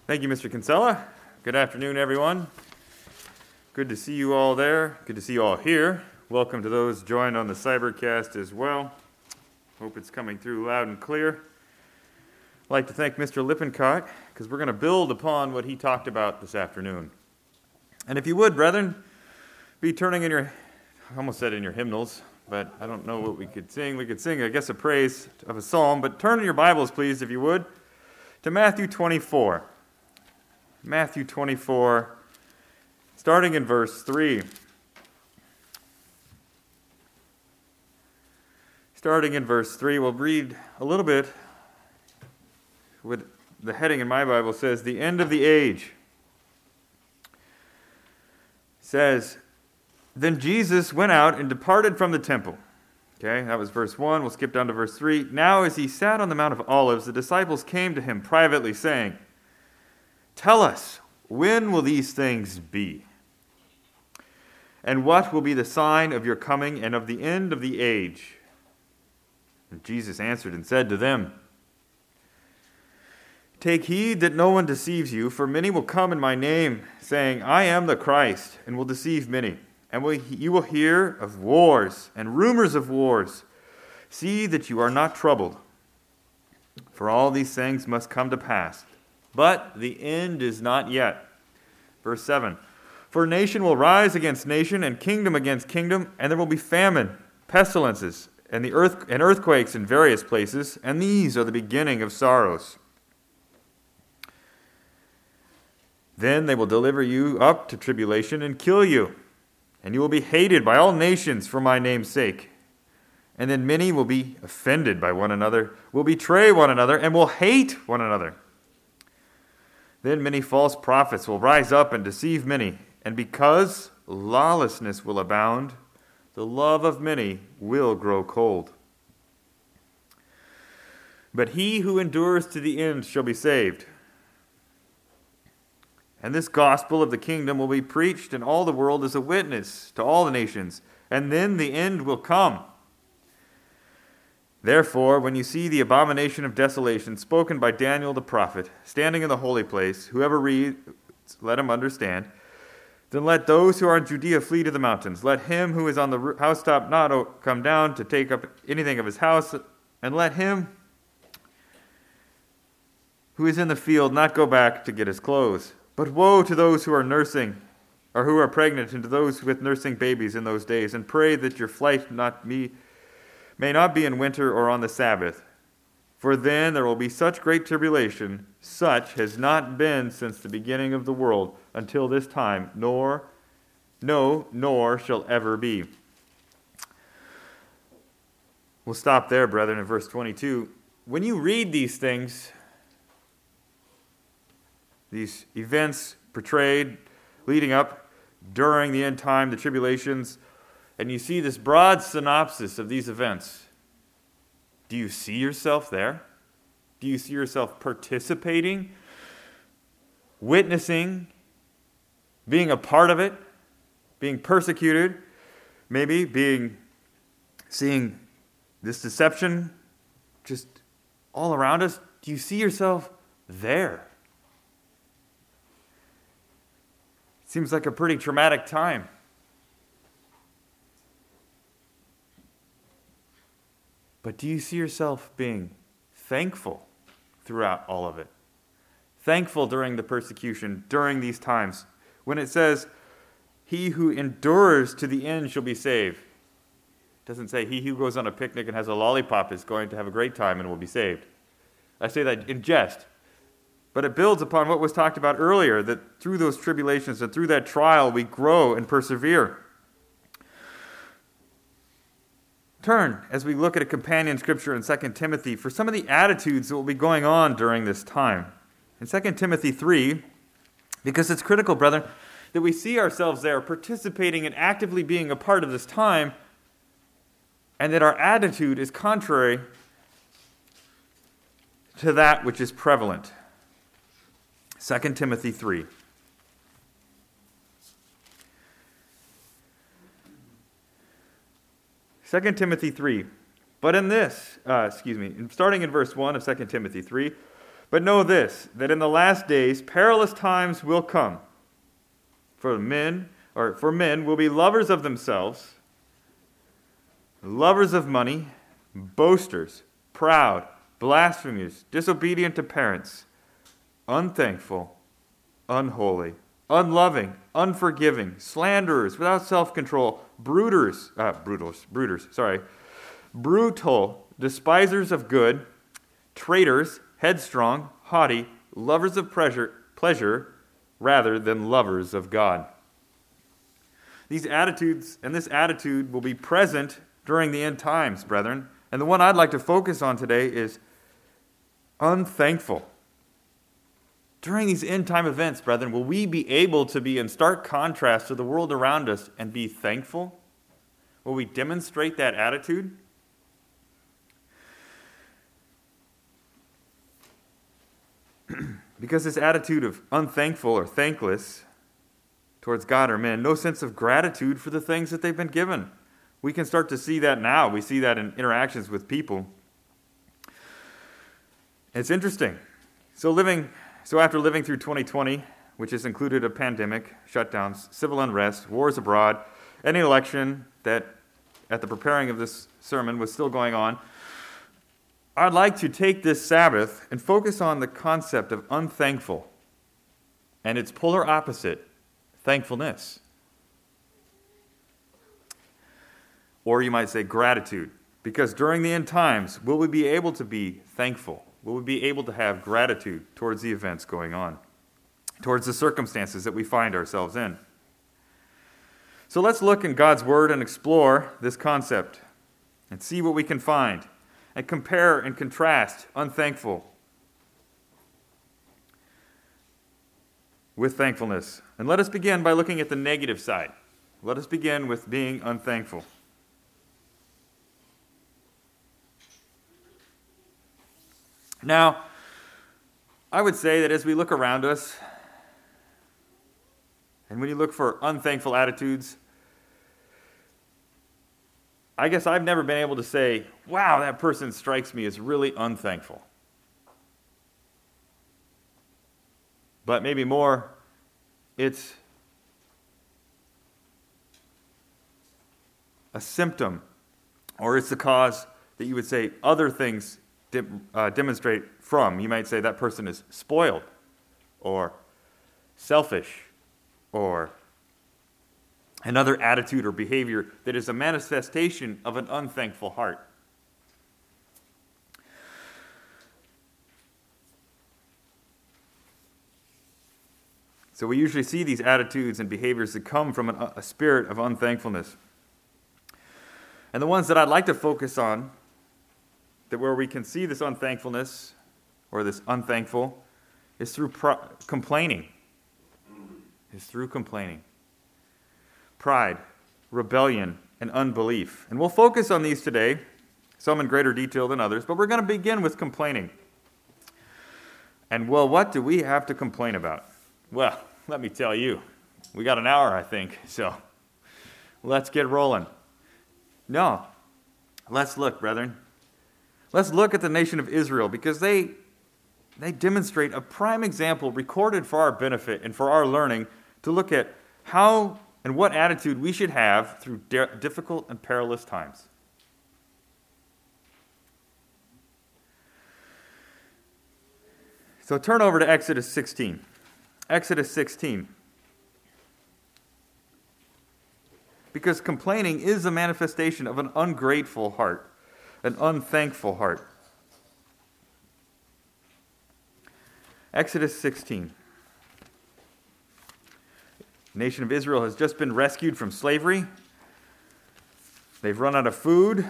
Thank you, Mr. Kinsella. Good afternoon, everyone. Good to see you all there. Good to see you all here. Welcome to those joined on the Cybercast as well. Hope it's coming through loud and clear. I'd like to thank Mr. Lippincott because we're going to build upon what he talked about this afternoon. And if you would, brethren, be turning in your, I almost said in your hymnals, but I don't know what we could sing. We could sing, I guess, a praise of a psalm, but turn in your Bibles, please, if you would, to Matthew 24. Matthew 24, starting in verse 3. Starting in verse 3, we'll read a little bit. What the heading in my Bible says, the end of the age. It says, then Jesus went out and departed from the temple. Okay, that was verse 1. We'll skip down to verse 3. Now as he sat on the Mount of Olives, the disciples came to him privately, saying, tell us, when will these things be? And what will be the sign of your coming and of the end of the age? And Jesus answered and said to them, take heed that no one deceives you, for many will come in my name, saying, I am the Christ, and will deceive many. And you will hear of wars and rumors of wars. See that you are not troubled, for all these things must come to pass. But the end is not yet. Verse 7, for nation will rise against nation, and kingdom against kingdom, and there will be famine, pestilences, and earthquakes in various places, and these are the beginning of sorrows. Then they will deliver you up to tribulation and kill you, and you will be hated by all nations for my name's sake. And then many will be offended by one another, will betray one another, and will hate one another. Then many false prophets will rise up and deceive many, and because lawlessness will abound, the love of many will grow cold. But he who endures to the end shall be saved. And this gospel of the kingdom will be preached in all the world as a witness to all the nations, and then the end will come. Therefore, when you see the abomination of desolation spoken by Daniel the prophet, standing in the holy place, whoever reads, let him understand. Then let those who are in Judea flee to the mountains. Let him who is on the housetop not come down to take up anything of his house, and let him who is in the field not go back to get his clothes. But woe to those who are nursing, or who are pregnant, and to those with nursing babies in those days, and pray that your flight may not be in winter or on the Sabbath. For then there will be such great tribulation, such has not been since the beginning of the world until this time, nor shall ever be. We'll stop there, brethren, in verse 22. When you read these things, these events portrayed leading up during the end time, the tribulations, and you see this broad synopsis of these events, do you see yourself there? Do you see yourself participating, witnessing, being a part of it, being persecuted, maybe seeing this deception just all around us? Do you see yourself there? Seems like a pretty traumatic time. But do you see yourself being thankful throughout all of it? Thankful during the persecution, during these times. When it says, he who endures to the end shall be saved. It doesn't say he who goes on a picnic and has a lollipop is going to have a great time and will be saved. I say that in jest. But it builds upon what was talked about earlier, that through those tribulations and through that trial, we grow and persevere. Turn, as we look at a companion scripture in 2 Timothy, for some of the attitudes that will be going on during this time. In 2 Timothy 3, because it's critical, brethren, that we see ourselves there participating and actively being a part of this time, and that our attitude is contrary to that which is prevalent. 2 Timothy 3. 2 Timothy 3. But in this, starting in verse 1 of 2 Timothy 3, But know this, that in the last days perilous times will come. For men will be lovers of themselves, lovers of money, boasters, proud, blasphemers, disobedient to parents, unthankful, unholy, unloving, unforgiving, slanderers, without self-control, brutal, despisers of good, traitors, headstrong, haughty, lovers of pleasure rather than lovers of God. These attitudes and this attitude will be present during the end times, brethren. And the one I'd like to focus on today is unthankful. During these end time events, brethren, will we be able to be in stark contrast to the world around us and be thankful? Will we demonstrate that attitude? Because this attitude of unthankful or thankless towards God or men, no sense of gratitude for the things that they've been given. We can start to see that now. We see that in interactions with people. It's interesting. So after living through 2020, which has included a pandemic, shutdowns, civil unrest, wars abroad, and an election that at the preparing of this sermon was still going on, I'd like to take this Sabbath and focus on the concept of unthankful and its polar opposite, thankfulness. Or you might say gratitude, because during the end times, will we be able to be thankful? Will we be able to have gratitude towards the events going on, towards the circumstances that we find ourselves in? So let's look in God's Word and explore this concept and see what we can find and compare and contrast unthankful with thankfulness. And let us begin by looking at the negative side. Let us begin with being unthankful. Now, I would say that as we look around us, and when you look for unthankful attitudes, I guess I've never been able to say, wow, that person strikes me as really unthankful. But maybe more, it's a symptom, or it's the cause that you would say other things demonstrate from. You might say that person is spoiled, or selfish, or another attitude or behavior that is a manifestation of an unthankful heart. So we usually see these attitudes and behaviors that come from a spirit of unthankfulness. And the ones that I'd like to focus on, that where we can see this unthankfulness or this unthankful, is through complaining. Pride, rebellion, and unbelief. And we'll focus on these today, some in greater detail than others, but we're going to begin with complaining. And well, what do we have to complain about? Well, let me tell you, we got an hour, I think, so let's get rolling. No, let's look, brethren. Let's look at the nation of Israel, because they demonstrate a prime example recorded for our benefit and for our learning to look at how and what attitude we should have through difficult and perilous times. So turn over to Exodus 16. Exodus 16. Because complaining is a manifestation of an ungrateful heart, an unthankful heart. Exodus 16. The nation of Israel has just been rescued from slavery. They've run out of food.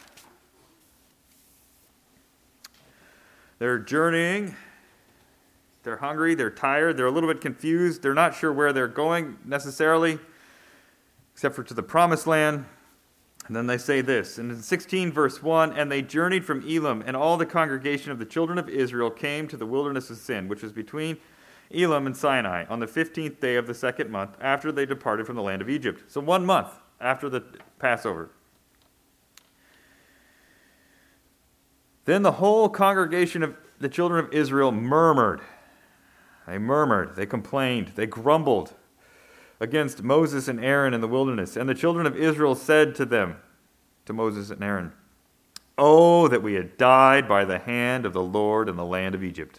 They're journeying. They're hungry. They're tired. They're a little bit confused. They're not sure where they're going necessarily, except for to the promised land. And then they say this, and in 16 verse 1, and they journeyed from Elim, and all the congregation of the children of Israel came to the wilderness of Sin, which was between Elim and Sinai, on the 15th day of the second month, after they departed from the land of Egypt. So 1 month after the Passover. Then the whole congregation of the children of Israel murmured. They murmured, they complained, they grumbled against Moses and Aaron in the wilderness. And the children of Israel said to them, to Moses and Aaron, "Oh, that we had died by the hand of the Lord in the land of Egypt."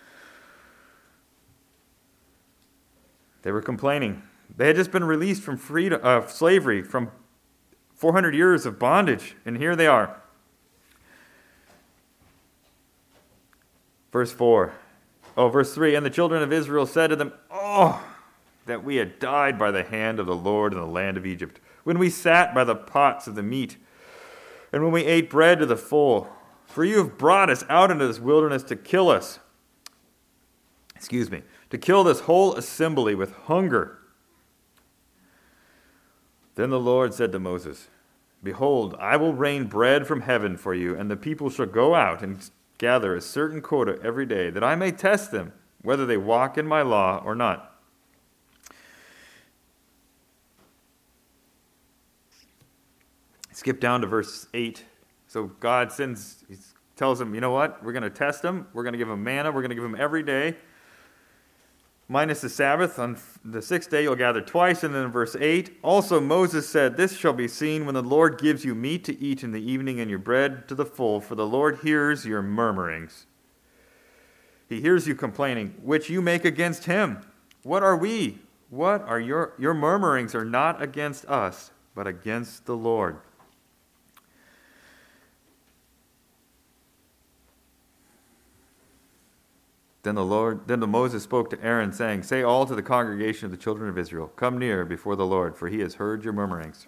They were complaining. They had just been released from slavery, from 400 years of bondage, and here they are. Verse 3, and the children of Israel said to them, "Oh, that we had died by the hand of the Lord in the land of Egypt, when we sat by the pots of the meat, and when we ate bread to the full. For you have brought us out into this wilderness to kill us. To kill this whole assembly with hunger." Then the Lord said to Moses, "Behold, I will rain bread from heaven for you, and the people shall go out and gather a certain quota every day, that I may test them, whether they walk in my law or not." Skip down to verse 8. So God tells them, you know what? We're going to test them. We're going to give them manna. We're going to give them every day, minus the Sabbath. On the sixth day you'll gather twice. And then in verse 8, also Moses said, "This shall be seen when the Lord gives you meat to eat in the evening and your bread to the full, for the Lord hears your murmurings." He hears you complaining, which you make against him. What are we? What are your murmurings are not against us, but against the Lord. Then Moses spoke to Aaron, saying, "Say all to the congregation of the children of Israel, come near before the Lord, for he has heard your murmurings."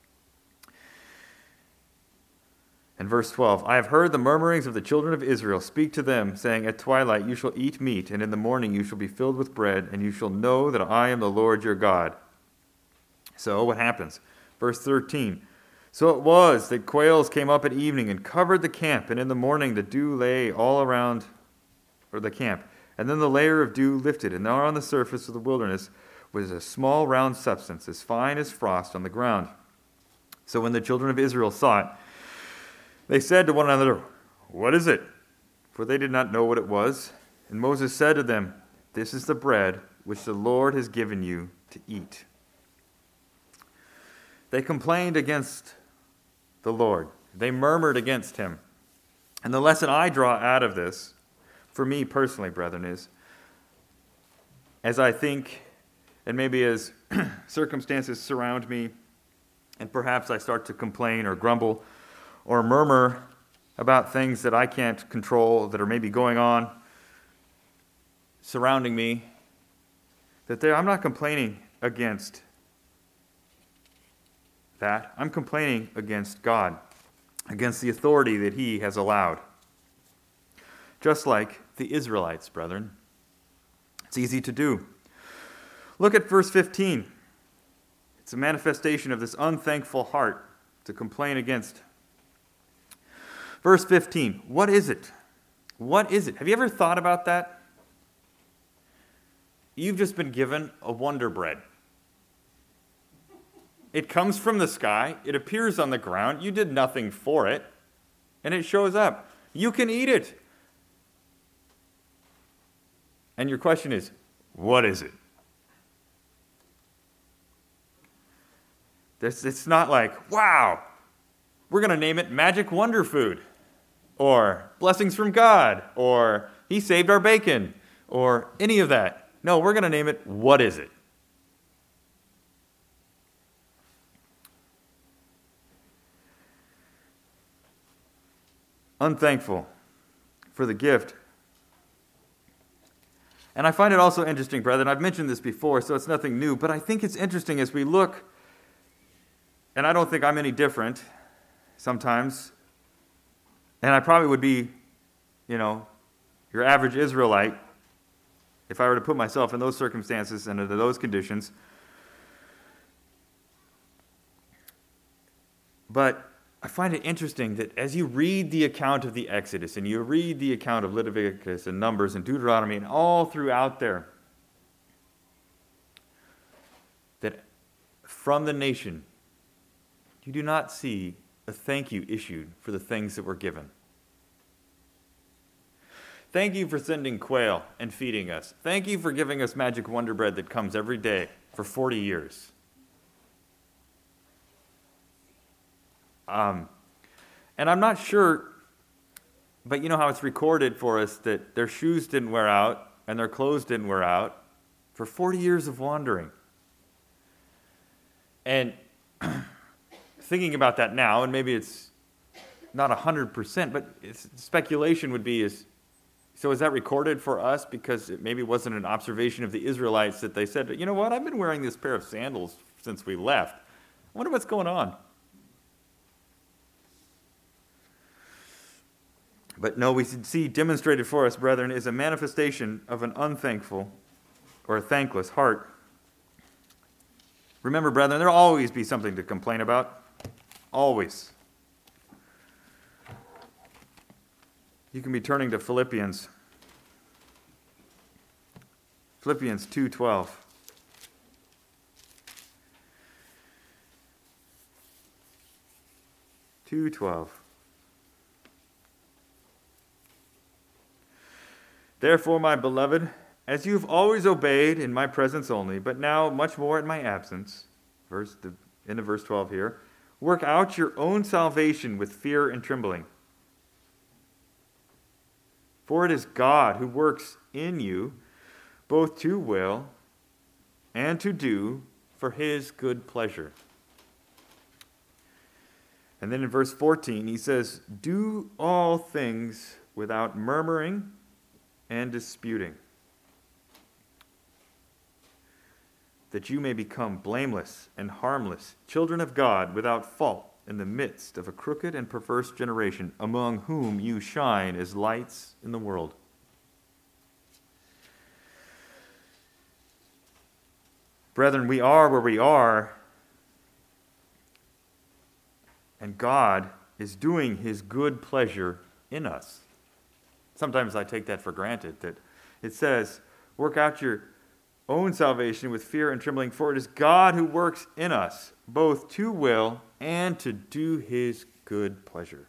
And verse 12, "I have heard the murmurings of the children of Israel. Speak to them, saying, at twilight you shall eat meat, and in the morning you shall be filled with bread, and you shall know that I am the Lord your God." So what happens? Verse 13, "So it was that quails came up at evening and covered the camp, and in the morning the dew lay all around the camp. And then the layer of dew lifted, and there on the surface of the wilderness was a small round substance, as fine as frost on the ground. So when the children of Israel saw it, they said to one another, 'What is it?' For they did not know what it was. And Moses said to them, 'This is the bread which the Lord has given you to eat.'" They complained against the Lord. They murmured against him. And the lesson I draw out of this, for me personally, brethren, is as I think, and maybe as circumstances surround me, and perhaps I start to complain or grumble or murmur about things that I can't control that are maybe going on surrounding me, I'm not complaining against that. I'm complaining against God, against the authority that he has allowed. Just like the Israelites, brethren. It's easy to do. Look at verse 15. It's a manifestation of this unthankful heart to complain against. Verse 15. What is it? What is it? Have you ever thought about that? You've just been given a Wonder Bread. It comes from the sky. It appears on the ground. You did nothing for it. And it shows up. You can eat it. And your question is, what is it? It's not like, wow, we're going to name it Magic Wonder Food, or Blessings from God, or He saved our bacon, or any of that. No, we're going to name it, what is it? Unthankful for the gift. And I find it also interesting, brethren, I've mentioned this before, so it's nothing new, but I think it's interesting as we look, and I don't think I'm any different sometimes, and I probably would be, your average Israelite, if I were to put myself in those circumstances and under those conditions. But I find it interesting that as you read the account of the Exodus and you read the account of Leviticus and Numbers and Deuteronomy and all throughout there, that from the nation, you do not see a thank you issued for the things that were given. Thank you for sending quail and feeding us. Thank you for giving us magic wonder bread that comes every day for 40 years. And I'm not sure, but you know how it's recorded for us that their shoes didn't wear out and their clothes didn't wear out for 40 years of wandering. And thinking about that now, and maybe it's not 100%, but speculation would be so is that recorded for us because it maybe wasn't an observation of the Israelites that they said, you know what, I've been wearing this pair of sandals since we left. I wonder what's going on. But no, we see demonstrated for us, brethren, is a manifestation of an unthankful or a thankless heart. Remember, brethren, there will always be something to complain about. Always. You can be turning to Philippians. Philippians 2:12. Therefore, my beloved, as you have always obeyed in my presence only, but now much more in my absence, end of verse 12 here, work out your own salvation with fear and trembling. For it is God who works in you both to will and to do for his good pleasure. And then in verse 14, he says, do all things without murmuring and disputing, that you may become blameless and harmless, children of God without fault in the midst of a crooked and perverse generation, among whom you shine as lights in the world. Brethren, we are where we are, and God is doing his good pleasure in us. Sometimes I take that for granted, that it says, work out your own salvation with fear and trembling, for it is God who works in us, both to will and to do his good pleasure.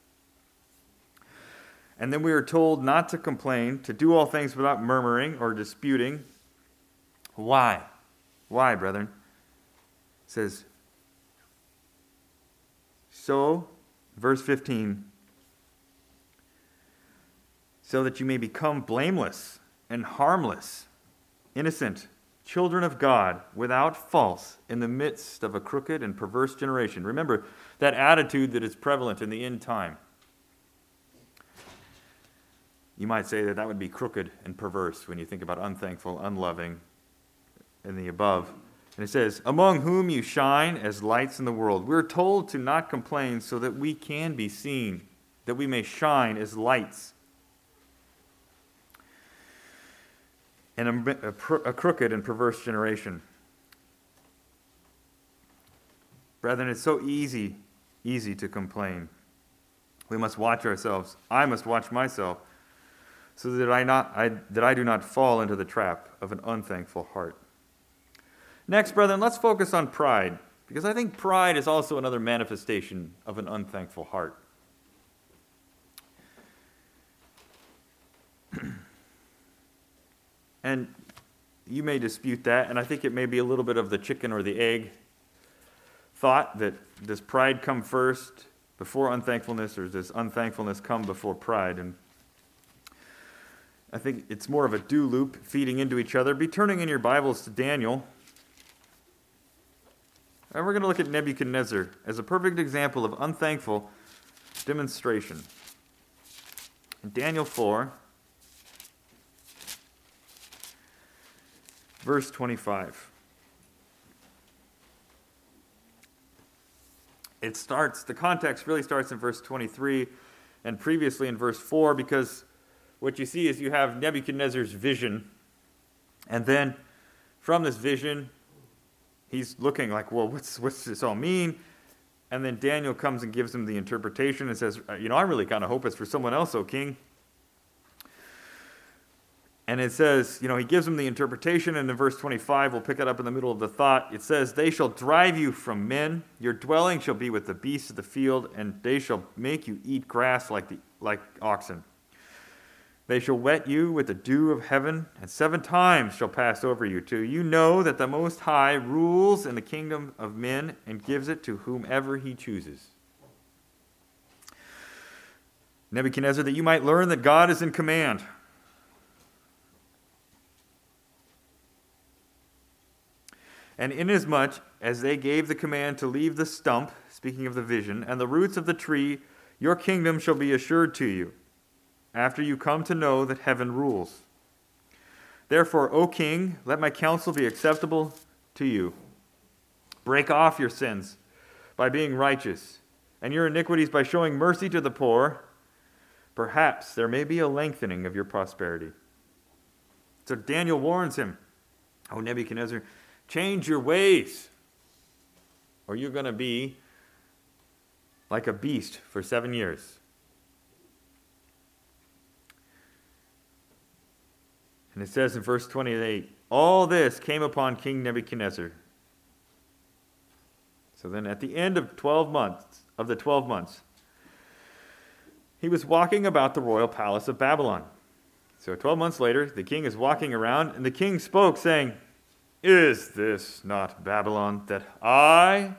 And then we are told not to complain, to do all things without murmuring or disputing. Why? Why, brethren? It says, so, verse 15, so that you may become blameless and harmless, innocent, children of God, without fault, in the midst of a crooked and perverse generation. Remember that attitude that is prevalent in the end time. You might say that would be crooked and perverse when you think about unthankful, unloving, and the above. And it says, among whom you shine as lights in the world. We're told to not complain so that we can be seen, that we may shine as lights in a crooked and perverse generation. Brethren, it's so easy to complain. We must watch ourselves. I must watch myself so that I do not fall into the trap of an unthankful heart. Next, brethren, let's focus on pride, because I think pride is also another manifestation of an unthankful heart. And you may dispute that, and I think it may be a little bit of the chicken or the egg thought, that does pride come first before unthankfulness, or does unthankfulness come before pride? And I think it's more of a do loop feeding into each other. Be turning in your Bibles to Daniel. And we're going to look at Nebuchadnezzar as a perfect example of unthankful demonstration. In Daniel 4, verse 25. The context really starts in verse 23 and previously in verse 4, because what you see is you have Nebuchadnezzar's vision, and then from this vision, he's looking like, well, what's this all mean? And then Daniel comes and gives him the interpretation and says, I really kind of hope it's for someone else, O king. And it says, he gives him the interpretation, and in verse 25, we'll pick it up in the middle of the thought. It says, they shall drive you from men, your dwelling shall be with the beasts of the field, and they shall make you eat grass like oxen. They shall wet you with the dew of heaven, and 7 times shall pass over you, till you know that the Most High rules in the kingdom of men and gives it to whomever he chooses. Nebuchadnezzar, that you might learn that God is in command. And inasmuch as they gave the command to leave the stump, speaking of the vision, and the roots of the tree, your kingdom shall be assured to you, after you come to know that heaven rules. Therefore, O king, let my counsel be acceptable to you. Break off your sins by being righteous, and your iniquities by showing mercy to the poor. Perhaps there may be a lengthening of your prosperity. So Daniel warns him, O Nebuchadnezzar, change your ways, or you're going to be like a beast for 7 years. And it says in verse 28, all this came upon King Nebuchadnezzar. So then at the end of the 12 months, he was walking about the royal palace of Babylon. So 12 months later, the king is walking around, and the king spoke, saying, is this not Babylon that I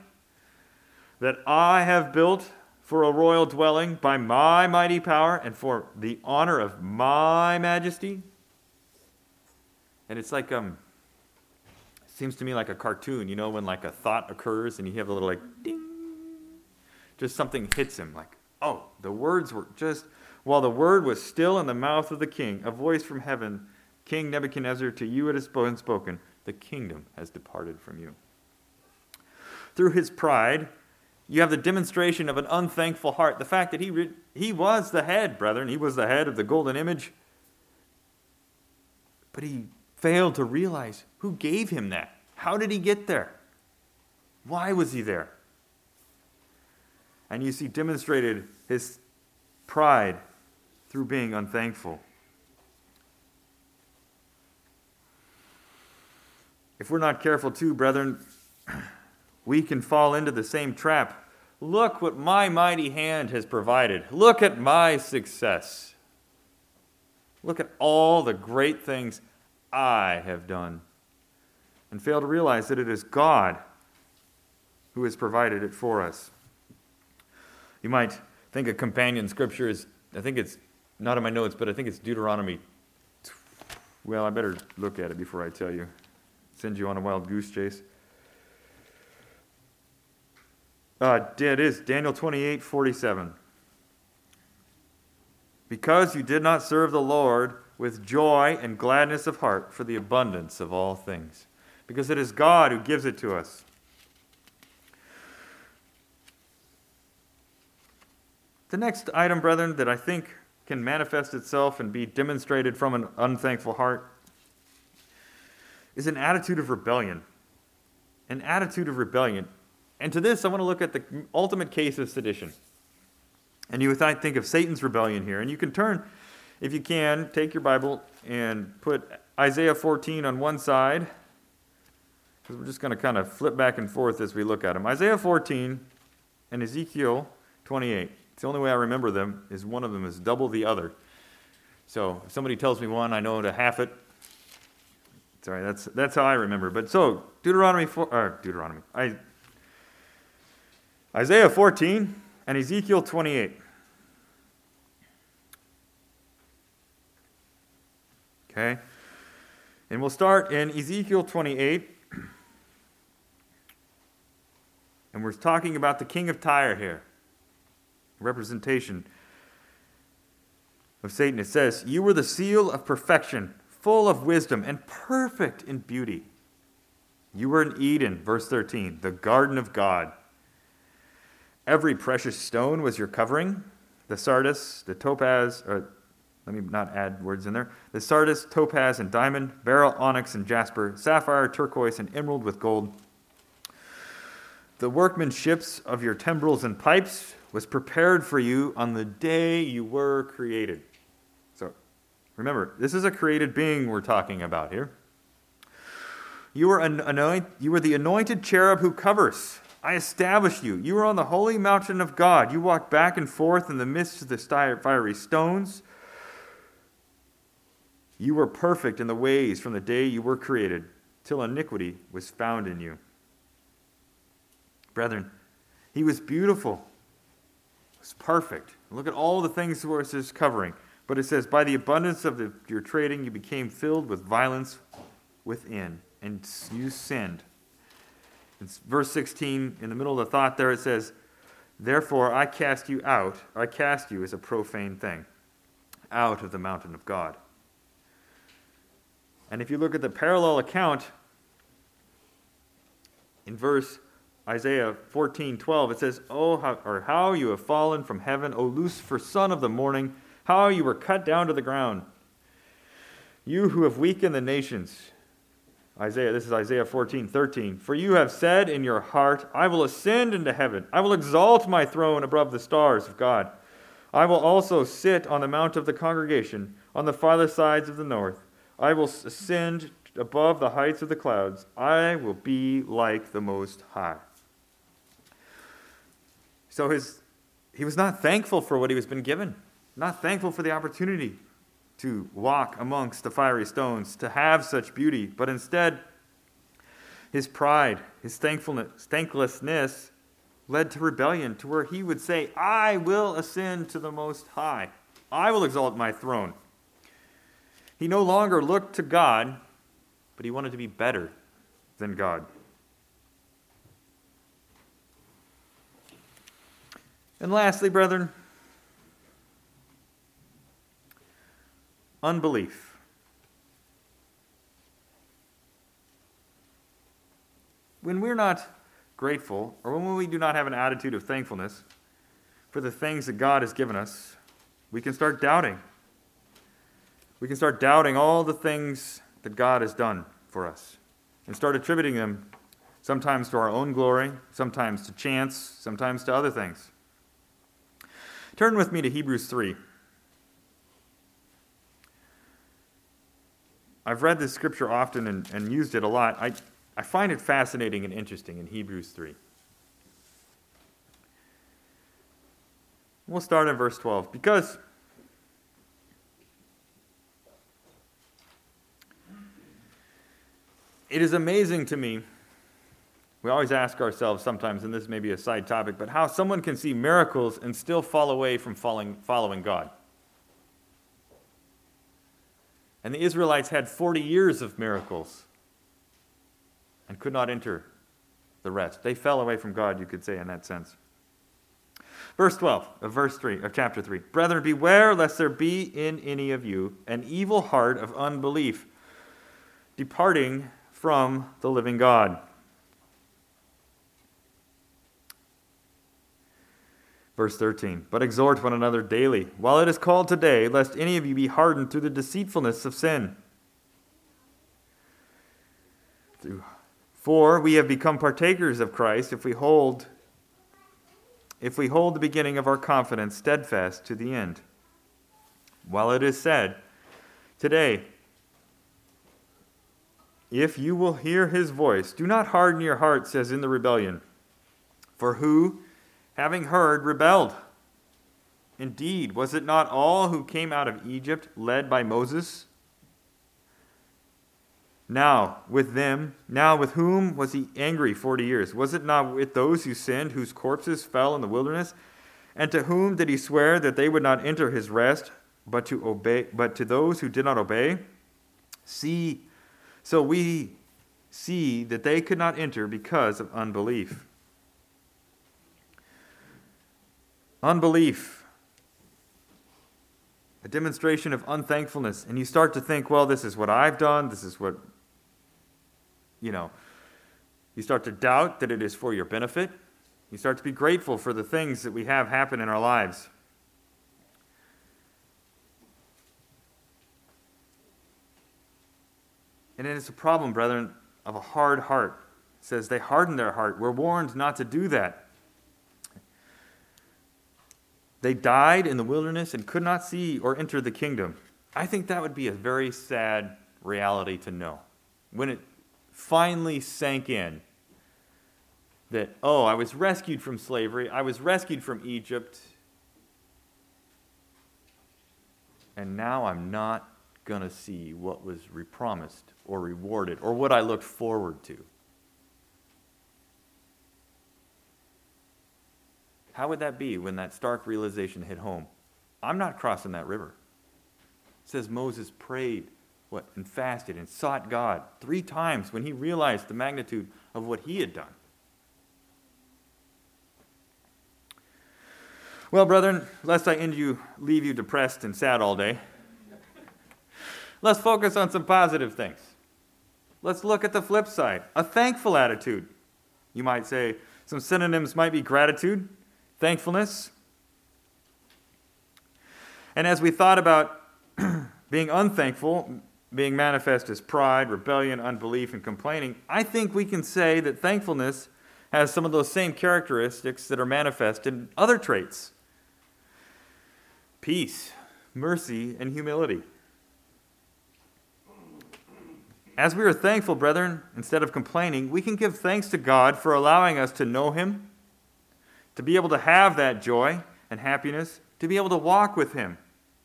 have built for a royal dwelling by my mighty power and for the honor of my majesty? And it's like, seems to me like a cartoon, you know, when like a thought occurs and you have a little like ding, just something hits him like, oh, the words were just, while the word was still in the mouth of the king, a voice from heaven, King Nebuchadnezzar, to you it has been spoken, the kingdom has departed from you. Through his pride, you have the demonstration of an unthankful heart. The fact that he was the head, brethren, he was the head of the golden image, but he failed to realize who gave him that. How did he get there? Why was he there? And you see demonstrated his pride through being unthankful. If we're not careful too, brethren, we can fall into the same trap. Look what my mighty hand has provided. Look at my success. Look at all the great things I have done. And fail to realize that it is God who has provided it for us. You might think a companion scripture is, I think it's not in my notes, but I think it's Deuteronomy. Well, I better look at it before I tell you. Send you on a wild goose chase. It is Daniel 28:47. Because you did not serve the Lord with joy and gladness of heart for the abundance of all things. Because it is God who gives it to us. The next item, brethren, that I think can manifest itself and be demonstrated from an unthankful heart is an attitude of rebellion. An attitude of rebellion. And to this, I want to look at the ultimate case of sedition. And you might think of Satan's rebellion here. And you can turn, if you can, take your Bible and put Isaiah 14 on one side, because we're just going to kind of flip back and forth as we look at them. Isaiah 14 and Ezekiel 28. It's the only way I remember them is one of them is double the other. So if somebody tells me one, I know to half it. Sorry, that's how I remember. But so Isaiah 14 and Ezekiel 28. Okay? And we'll start in Ezekiel 28. And we're talking about the king of Tyre here. Representation of Satan. It says, you were the seal of perfection, full of wisdom, and perfect in beauty. You were in Eden, verse 13, the garden of God. Every precious stone was your covering, the sardius, the topaz, let me not add words in there, the sardius, topaz, and diamond, beryl, onyx, and jasper, sapphire, turquoise, and emerald with gold. The workmanships of your timbrels and pipes was prepared for you on the day you were created. So, remember, this is a created being we're talking about here. You were the anointed cherub who covers. I established you. You were on the holy mountain of God. You walked back and forth in the midst of the fiery stones. You were perfect in the ways from the day you were created, till iniquity was found in you. Brethren, he was beautiful. He was perfect. Look at all the things the verse is covering. But it says, by the abundance of your trading, you became filled with violence within, and you sinned. In verse 16, in the middle of the thought there, it says, therefore I cast you out, or I cast you as a profane thing, out of the mountain of God. And if you look at the parallel account, in verse Isaiah 14:12, it says, how you have fallen from heaven, O Lucifer, son of the morning, how you were cut down to the ground. You who have weakened the nations. This is Isaiah 14:13. For you have said in your heart, I will ascend into heaven. I will exalt my throne above the stars of God. I will also sit on the mount of the congregation, on the farther sides of the north. I will ascend above the heights of the clouds. I will be like the Most High. So he was not thankful for what he was been given, not thankful for the opportunity to walk amongst the fiery stones, to have such beauty, but instead his pride, his thanklessness led to rebellion, to where he would say, I will ascend to the Most High. I will exalt my throne. He no longer looked to God, but he wanted to be better than God. And lastly, brethren, unbelief. When we're not grateful, or when we do not have an attitude of thankfulness for the things that God has given us, we can start doubting. We can start doubting all the things that God has done for us and start attributing them sometimes to our own glory, sometimes to chance, sometimes to other things. Turn with me to Hebrews 3. I've read this scripture often and used it a lot. I find it fascinating and interesting in Hebrews 3. We'll start in verse 12. Because it is amazing to me, we always ask ourselves sometimes, and this may be a side topic, but how someone can see miracles and still fall away from following God. And the Israelites had 40 years of miracles and could not enter the rest. They fell away from God, you could say, in that sense. Verse 12 of verse 3 of chapter 3. Brethren, beware lest there be in any of you an evil heart of unbelief, departing from the living God. Verse 13, but exhort one another daily, while it is called today, lest any of you be hardened through the deceitfulness of sin. For we have become partakers of Christ if we hold the beginning of our confidence steadfast to the end. While it is said, today, if you will hear his voice, do not harden your hearts as in the rebellion. For who, having heard, rebelled? Indeed, was it not all who came out of Egypt led by Moses? Now with whom was he angry 40 years? Was it not with those who sinned, whose corpses fell in the wilderness? And to whom did he swear that they would not enter his rest, but to those who did not obey? So we see that they could not enter because of unbelief. Unbelief, a demonstration of unthankfulness. And you start to think, well, this is what I've done. This is what, you start to doubt that it is for your benefit. You start to be grateful for the things that we have happen in our lives. And it is a problem, brethren, of a hard heart. It says they hardened their heart. We're warned not to do that. They died in the wilderness and could not see or enter the kingdom. I think that would be a very sad reality to know. When it finally sank in that, I was rescued from slavery, I was rescued from Egypt, and now I'm not going to see what was promised or rewarded or what I looked forward to? How would that be when that stark realization hit home? I'm not crossing that river. It says Moses prayed, and fasted and sought God 3 times when he realized the magnitude of what he had done. Well, brethren, lest I leave you depressed and sad all day, let's focus on some positive things. Let's look at the flip side, a thankful attitude. You might say some synonyms might be gratitude, thankfulness. And as we thought about being unthankful, being manifest as pride, rebellion, unbelief, and complaining, I think we can say that thankfulness has some of those same characteristics that are manifest in other traits. Peace, mercy, and humility. As we are thankful, brethren, instead of complaining, we can give thanks to God for allowing us to know Him, to be able to have that joy and happiness, to be able to walk with Him.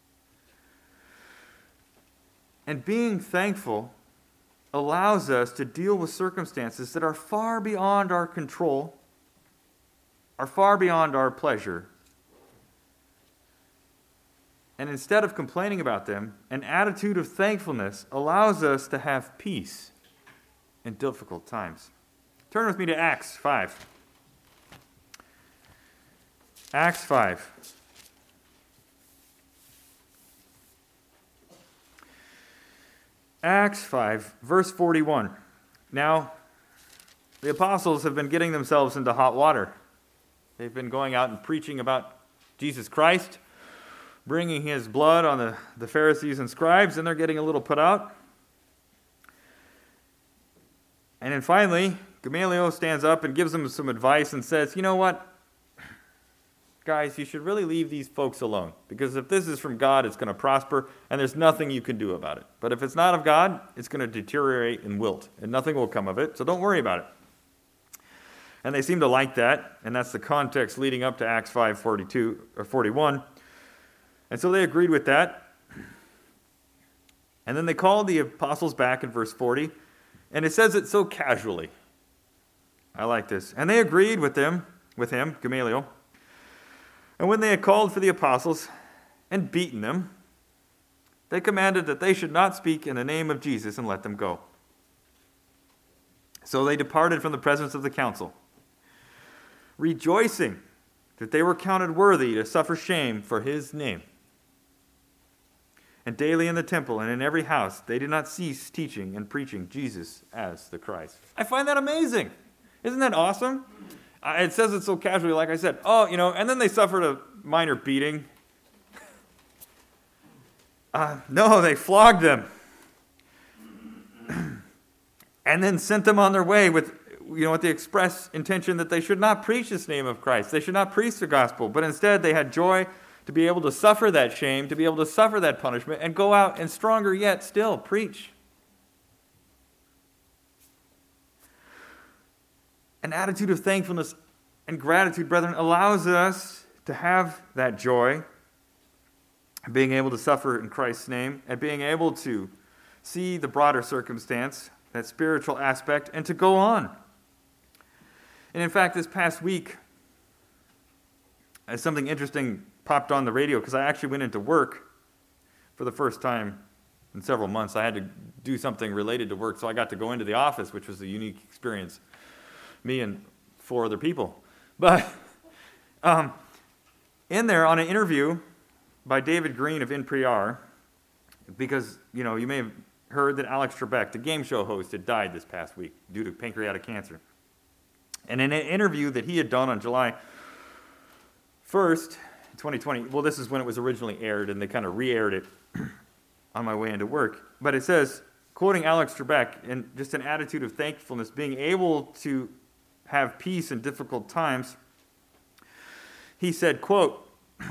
And being thankful allows us to deal with circumstances that are far beyond our control, are far beyond our pleasure. And instead of complaining about them, an attitude of thankfulness allows us to have peace in difficult times. Turn with me to Acts 5. Acts 5. Acts 5, verse 41. Now, the apostles have been getting themselves into hot water. They've been going out and preaching about Jesus Christ, bringing His blood on the Pharisees and scribes, and they're getting a little put out. And then finally, Gamaliel stands up and gives them some advice and says, you know what? Guys, you should really leave these folks alone, because if this is from God, it's going to prosper, and there's nothing you can do about it. But if it's not of God, it's going to deteriorate and wilt, and nothing will come of it, so don't worry about it. And they seem to like that, and that's the context leading up to Acts 5:42 or 41. And so they agreed with that. And then they called the apostles back in verse 40, and it says it so casually. I like this. And they agreed with him, Gamaliel. And when they had called for the apostles and beaten them, they commanded that they should not speak in the name of Jesus and let them go. So they departed from the presence of the council, rejoicing that they were counted worthy to suffer shame for His name. And daily in the temple and in every house, they did not cease teaching and preaching Jesus as the Christ. I find that amazing. Isn't that awesome? It says it so casually, like I said. And then they suffered a minor beating. No, they flogged them. And then sent them on their way with the express intention that they should not preach this name of Christ. They should not preach the gospel. But instead, they had joy to be able to suffer that shame, to be able to suffer that punishment, and go out and stronger yet still preach. An attitude of thankfulness and gratitude, brethren, allows us to have that joy, being able to suffer in Christ's name, and being able to see the broader circumstance, that spiritual aspect, and to go on. And in fact, this past week, something interesting popped on the radio, because I actually went into work for the first time in several months. I had to do something related to work, so I got to go into the office, which was a unique experience. Me and 4 other people. But in there, on an interview by David Green of NPR, because, you may have heard that Alex Trebek, the game show host, had died this past week due to pancreatic cancer. And in an interview that he had done on July 1st, 2020, well, this is when it was originally aired, and they kind of re-aired it on my way into work. But it says, quoting Alex Trebek, in just an attitude of thankfulness, being able to have peace in difficult times, he said, quote,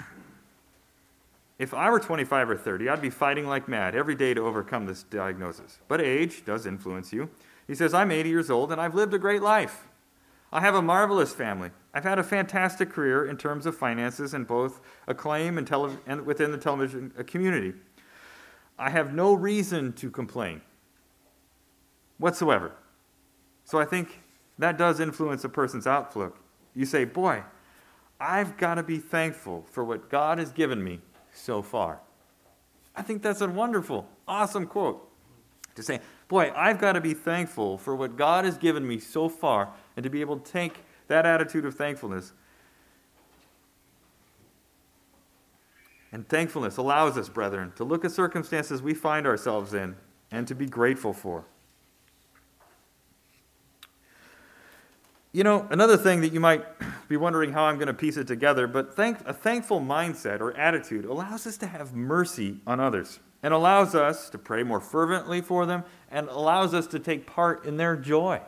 "If I were 25 or 30, I'd be fighting like mad every day to overcome this diagnosis. But age does influence you." He says, "I'm 80 years old and I've lived a great life. I have a marvelous family. I've had a fantastic career in terms of finances and both acclaim and within the television community. I have no reason to complain whatsoever. So I think that does influence a person's outlook. You say, boy, I've got to be thankful for what God has given me so far. I think that's a wonderful, awesome quote. To say, boy, I've got to be thankful for what God has given me so far, and to be able to take that attitude of thankfulness. And thankfulness allows us, brethren, to look at circumstances we find ourselves in and to be grateful for. You know, another thing that you might be wondering how I'm going to piece it together, but a thankful mindset or attitude allows us to have mercy on others and allows us to pray more fervently for them and allows us to take part in their joy.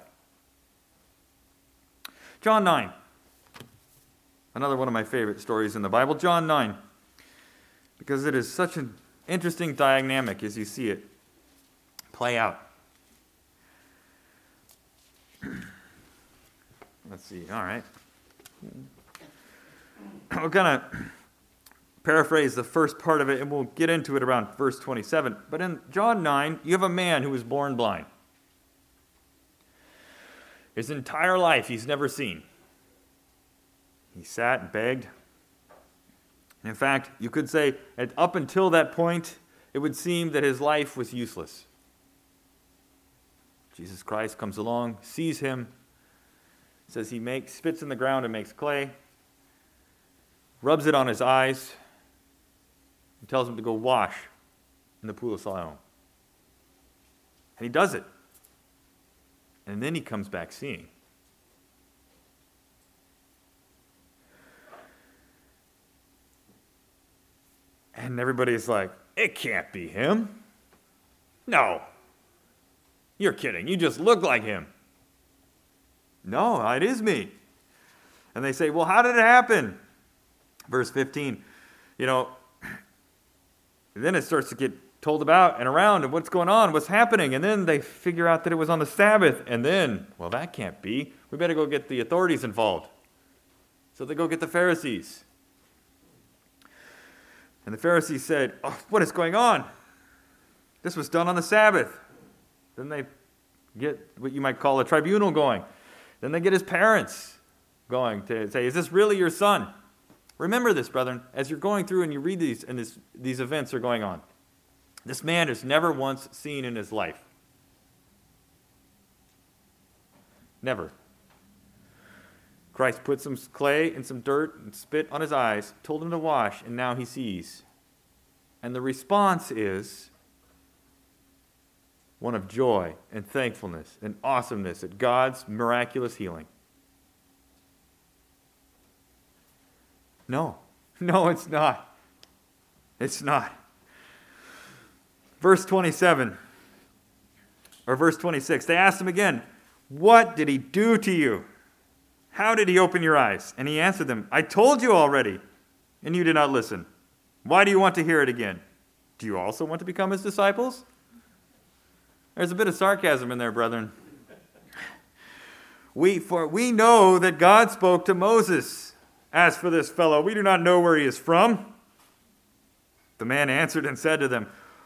John 9, another one of my favorite stories in the Bible, John 9, because it is such an interesting dynamic as you see it play out. Let's see, all right. We're going to paraphrase the first part of it, and we'll get into it around verse 27. But in John 9, you have a man who was born blind. His entire life he's never seen. He sat and begged. In fact, you could say, up until that point, it would seem that his life was useless. Jesus Christ comes along, sees him, says he spits in the ground and makes clay, rubs it on his eyes, and tells him to go wash in the pool of Siloam. And he does it. And then he comes back seeing. And everybody's like, it can't be him. No. You're kidding. You just look like him. No, it is me. And they say, well, how did it happen? Verse 15, then it starts to get told about and around and what's going on, what's happening. And then they figure out that it was on the Sabbath. And then, well, that can't be. We better go get the authorities involved. So they go get the Pharisees. And the Pharisees said, oh, what is going on? This was done on the Sabbath. Then they get what you might call a tribunal going. Then they get his parents going to say, is this really your son? Remember this, brethren, as you're going through and you read these, and these events are going on. This man is never once seen in his life. Never. Christ put some clay and some dirt and spit on his eyes, told him to wash, and now he sees. And the response is one of joy and thankfulness and awesomeness at God's miraculous healing. No, it's not. It's not. Verse 27, or verse 26, they asked him again, what did he do to you? How did he open your eyes? And he answered them, I told you already, and you did not listen. Why do you want to hear it again? Do you also want to become his disciples? There's a bit of sarcasm in there, brethren. We know that God spoke to Moses. As for this fellow, we do not know where he is from. The man answered and said to them,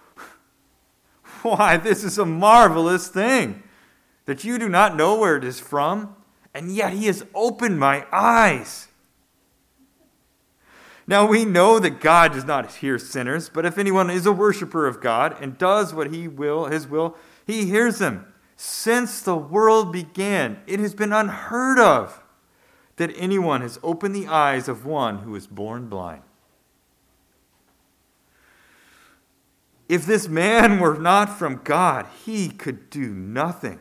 why, this is a marvelous thing, that you do not know where it is from, and yet he has opened my eyes. Now we know that God does not hear sinners, but if anyone is a worshiper of God and does what his will, he hears him. Since the world began, it has been unheard of that anyone has opened the eyes of one who is born blind. If this man were not from God, he could do nothing.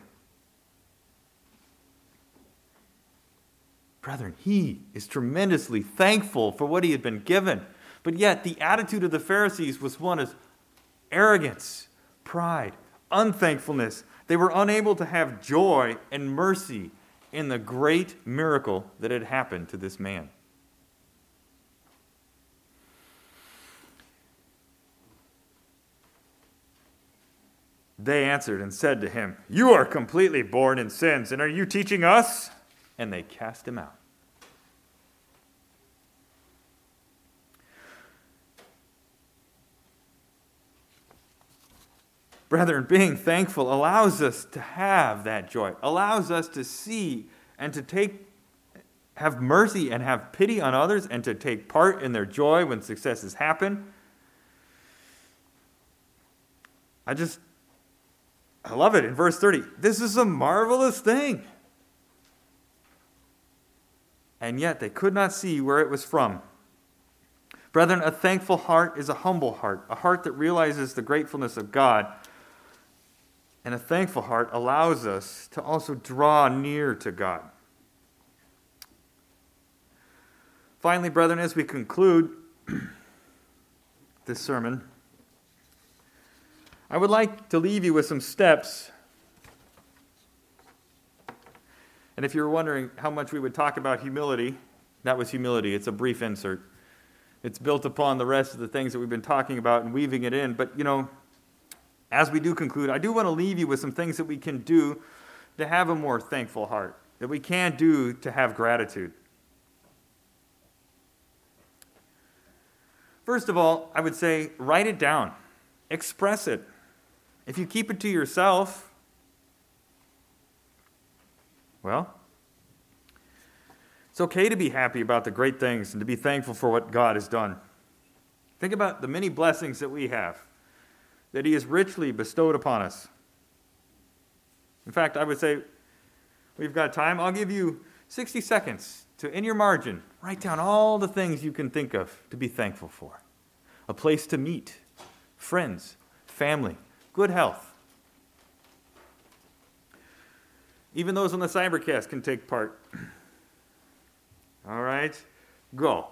Brethren, he is tremendously thankful for what he had been given. But yet the attitude of the Pharisees was one of arrogance, pride, unthankfulness. They were unable to have joy and mercy in the great miracle that had happened to this man. They answered and said to him, you are completely born in sins, and are you teaching us? And they cast him out. Brethren, being thankful allows us to have that joy, allows us to see and to have mercy and have pity on others and to take part in their joy when successes happen. I love it in verse 30. This is a marvelous thing. And yet they could not see where it was from. Brethren, a thankful heart is a humble heart, a heart that realizes the gratefulness of God. And a thankful heart allows us to also draw near to God. Finally, brethren, as we conclude this sermon, I would like to leave you with some steps. And if you're wondering how much we would talk about humility, that was humility. It's a brief insert. It's built upon the rest of the things that we've been talking about and weaving it in. But, as we do conclude, I do want to leave you with some things that we can do to have a more thankful heart, that we can do to have gratitude. First of all, I would say write it down. Express it. If you keep it to yourself, well, it's okay to be happy about the great things and to be thankful for what God has done. Think about the many blessings that we have, that He has richly bestowed upon us. In fact, I would say, we've got time. I'll give you 60 seconds to, in your margin, write down all the things you can think of to be thankful for. A place to meet, friends, family, good health. Even those on the Cybercast can take part. All right, go.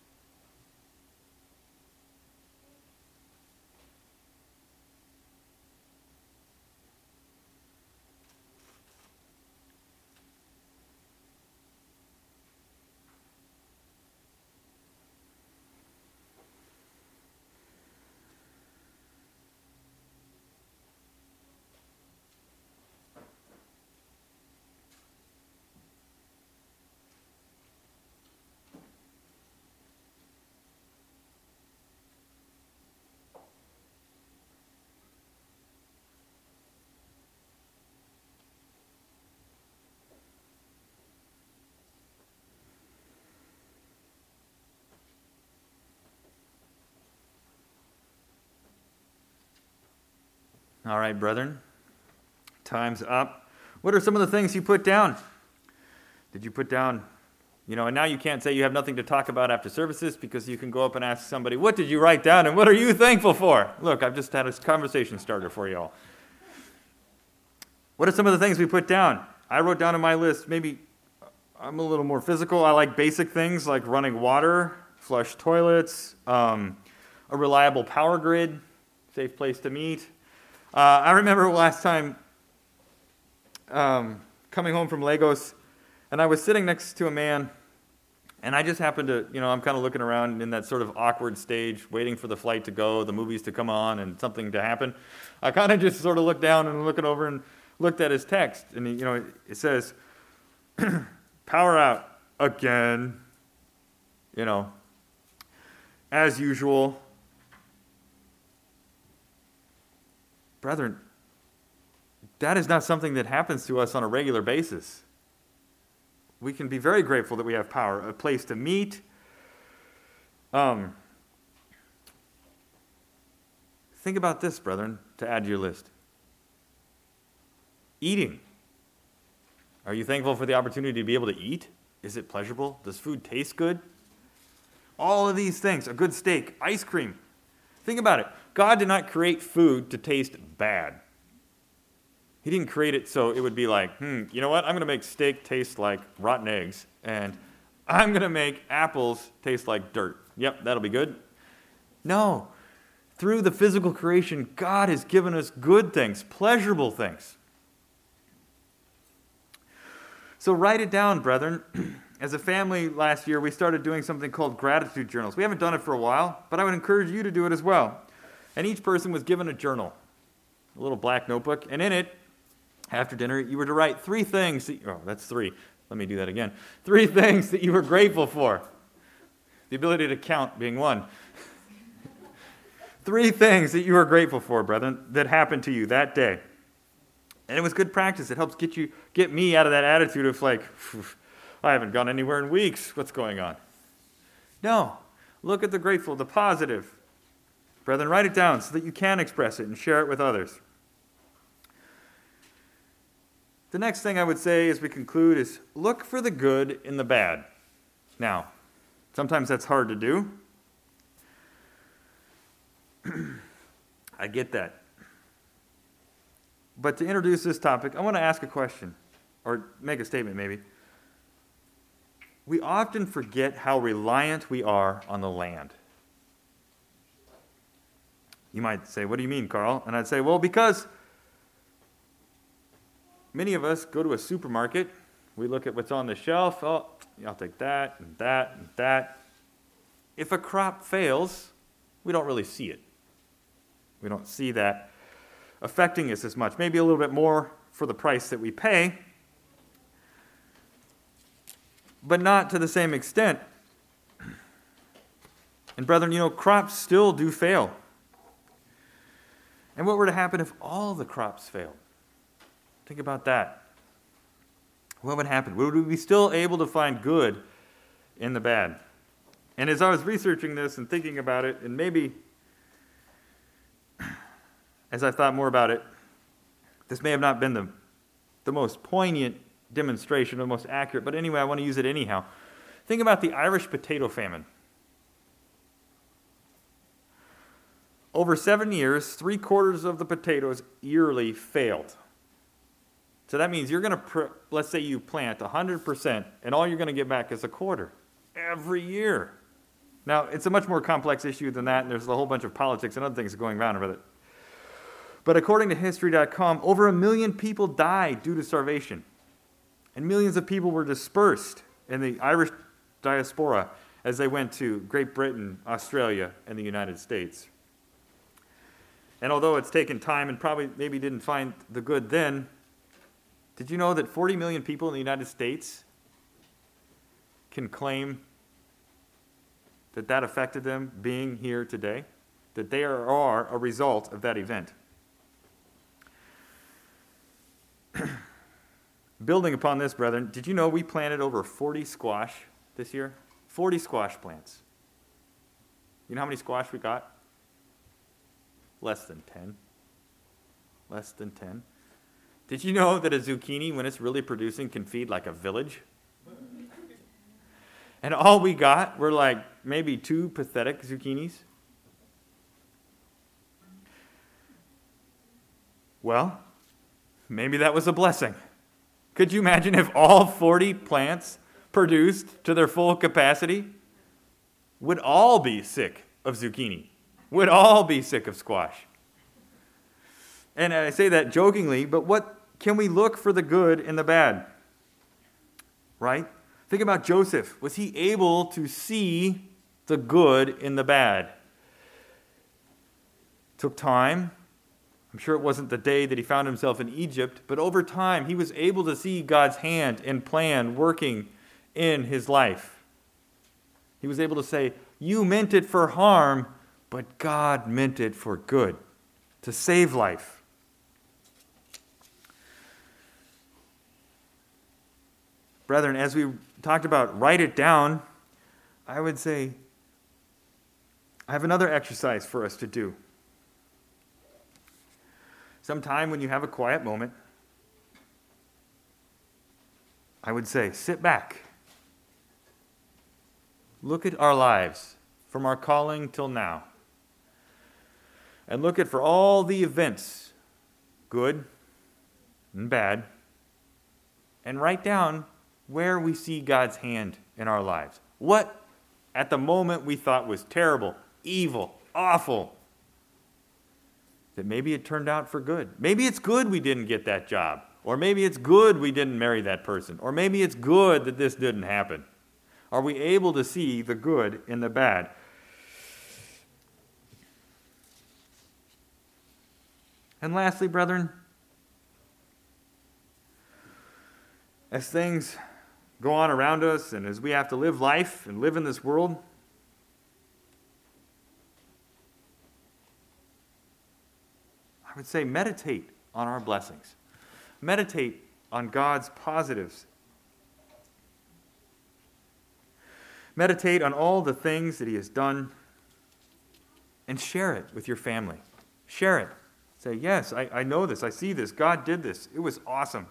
All right, brethren, time's up. What are some of the things you put down? Did you put down, and now you can't say you have nothing to talk about after services because you can go up and ask somebody, what did you write down and what are you thankful for? Look, I've just had a conversation starter for you all. What are some of the things we put down? I wrote down on my list, maybe I'm a little more physical. I like basic things like running water, flush toilets, a reliable power grid, safe place to meet. I remember last time coming home from Lagos, and I was sitting next to a man, and I just happened to, I'm kind of looking around in that sort of awkward stage, waiting for the flight to go, the movies to come on, and something to happen. I kind of just sort of looked down and looking over and looked at his text, and it says, power out again, as usual. Brethren, that is not something that happens to us on a regular basis. We can be very grateful that we have power, a place to meet. Think about this, brethren, to add to your list. Eating. Are you thankful for the opportunity to be able to eat? Is it pleasurable? Does food taste good? All of these things, a good steak, ice cream. Think about it. God did not create food to taste bad. He didn't create it so it would be like, you know what? I'm going to make steak taste like rotten eggs, and I'm going to make apples taste like dirt. Yep, that'll be good. No. Through the physical creation, God has given us good things, pleasurable things. So write it down, brethren. As a family last year, we started doing something called gratitude journals. We haven't done it for a while, but I would encourage you to do it as well. And each person was given a journal, a little black notebook, and in it, after dinner, you were to write 3 things. That's 3. Let me do that again. 3 things that you were grateful for. The ability to count being 1. 3 things that you are grateful for, brethren, that happened to you that day. And it was good practice. It helps get me out of that attitude of like, I haven't gone anywhere in weeks. What's going on? No. Look at the grateful, the positive. Brethren, write it down so that you can express it and share it with others. The next thing I would say as we conclude is look for the good in the bad. Now, sometimes that's hard to do. I get that. But to introduce this topic, I want to ask a question, or make a statement maybe. We often forget how reliant we are on the land. You might say, what do you mean, Carl? And I'd say, well, because many of us go to a supermarket, we look at what's on the shelf, oh, I'll take that and that and that. If a crop fails, we don't really see it. We don't see that affecting us as much. Maybe a little bit more for the price that we pay, but not to the same extent. And brethren, crops still do fail. And what were to happen if all the crops failed? Think about that. What would happen? Would we be still able to find good in the bad? And as I was researching this and thinking about it, and maybe as I thought more about it, this may have not been the most poignant demonstration, or the most accurate, but anyway, I want to use it anyhow. Think about the Irish potato famine. Over 7 years, 3/4 of the potatoes yearly failed. So that means you're going to, let's say you plant 100%, and all you're going to get back is 1/4 every year. Now, it's a much more complex issue than that, and there's a whole bunch of politics and other things going around with it. But according to History.com, over 1 million people died due to starvation. And millions of people were dispersed in the Irish diaspora as they went to Great Britain, Australia, and the United States. And although it's taken time and probably maybe didn't find the good then, did you know that 40 million people in the United States can claim that affected them being here today? That they are a result of that event. Building upon this, brethren, did you know we planted over 40 squash this year? 40 squash plants. You know how many squash we got? Less than 10. Less than 10. Did you know that a zucchini, when it's really producing, can feed like a village? And all we got were like maybe 2 pathetic zucchinis? Well, maybe that was a blessing. Could you imagine if all 40 plants produced to their full capacity? Would all be sick of zucchini. Would all be sick of squash. And I say that jokingly, but what can we look for the good in the bad? Right? Think about Joseph. Was he able to see the good in the bad? Took time. I'm sure it wasn't the day that he found himself in Egypt, but over time he was able to see God's hand and plan working in his life. He was able to say, you meant it for harm, but God meant it for good, to save life. Brethren, as we talked about, write it down, I would say, I have another exercise for us to do. Sometime when you have a quiet moment, I would say, sit back. Look at our lives from our calling till now. And look at for all the events, good and bad, and write down where we see God's hand in our lives. What at the moment we thought was terrible, evil, awful, that maybe it turned out for good. Maybe it's good we didn't get that job. Or maybe it's good we didn't marry that person. Or maybe it's good that this didn't happen. Are we able to see the good in the bad? And lastly, brethren, as things go on around us and as we have to live life and live in this world, would say meditate on our blessings. Meditate on God's positives. Meditate on all the things that he has done and share it with your family. Share it. Say, yes, I know this. I see this. God did this. It was awesome.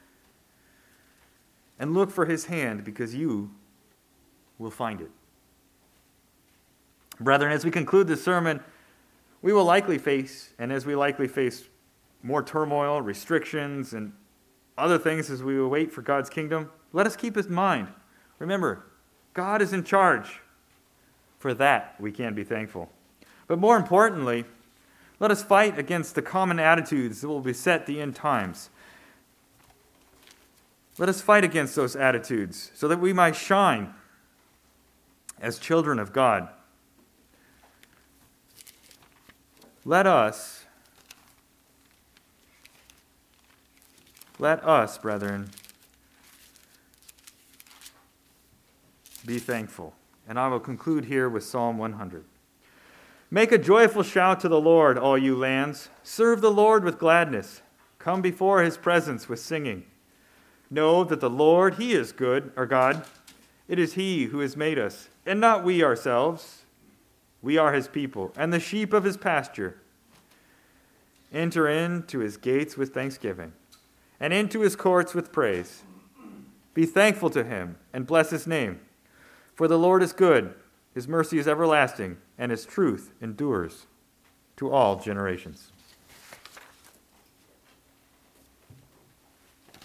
And look for his hand, because you will find it. Brethren, as we conclude this sermon, we will likely face, and as we likely face more turmoil, restrictions, and other things as we wait for God's kingdom, let us keep in mind, remember, God is in charge. For that, we can be thankful. But more importantly, let us fight against the common attitudes that will beset the end times. Let us fight against those attitudes so that we might shine as children of God. Let us, brethren, be thankful. And I will conclude here with Psalm 100. Make a joyful shout to the Lord, all you lands. Serve the Lord with gladness. Come before his presence with singing. Know that the Lord, he is good, our God. It is he who has made us, and not we ourselves. We are his people, and the sheep of his pasture. Enter into his gates with thanksgiving, and into his courts with praise. Be thankful to him, and bless his name. For the Lord is good, his mercy is everlasting, and his truth endures to all generations.